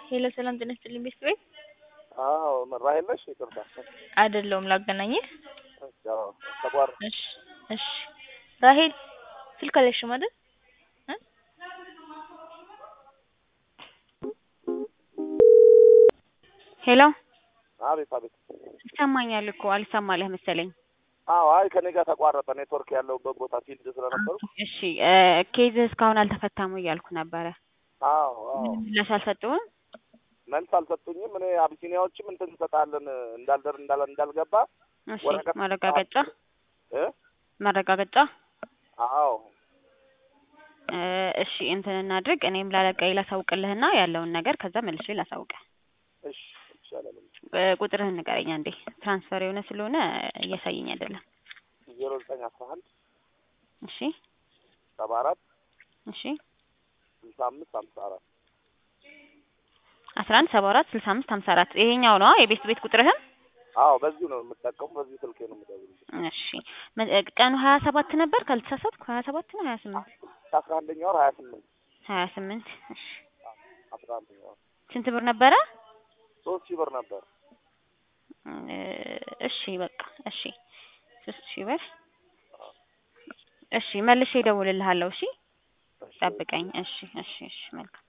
ሄሎ ሰላም ጤና ይስጥልኝ ቤተሰብ አዎ ራሄል ነሽ? ይቅርታ አይደለሁም ላገናኝህ። አዎ ተቋር እሺ እሺ ራሄል ስልክ አለሽም አይደል? ሄሎ አቤት አቤት ይሰማኛል እኮ አልሰማለህ መሰለኝ። አዎ አይ ከኔ ጋር ተቋረጠ ኔትወርክ ያለውበት ቦታ ፊልድ ስለነበሩ። እሺ ኬዝ እስካሁን አልተፈታም እያልኩ ነበረ። አዎ አዎ ምላሽ አልሰጡህም? መልስ አልሰጡኝም። እኔ አቢሲኒያዎችም እንትን እንሰጣለን እንዳልገባ እሺ ወረቀት ማረጋገጫ እ ማረጋገጫ አዎ እሺ እንትን እናድርግ። እኔም ላለቃዬ ላሳውቅልህና ያለውን ነገር ከዛ መልሼ ላሳውቅህ። እሺ ይቻላል። ቁጥርህን ንገረኝ አንዴ። ትራንስፈር የሆነ ስለሆነ እያሳየኝ አይደለም። 0911 እሺ 74 እሺ 65 54 11 74 65 54 ይሄኛው ነው የቤት ቁጥርህን? አዎ በዚሁ ነው የምጠቀመው። በዚሁ ስልኬ ነው የምደውልልሽ። እሺ ቀኑ 27 ነበር ካልተሳሳትኩ 27 ነው 28 11ኛው ወር 28 28 እሺ 11ኛው ወር ስንት ብር ነበረ? 3000 ብር ነበር። እሺ በቃ እሺ 3000 ብር እሺ መልሼ እደውልልሃለሁ። እሺ ጠብቀኝ። እሺ እሺ እሺ መልካም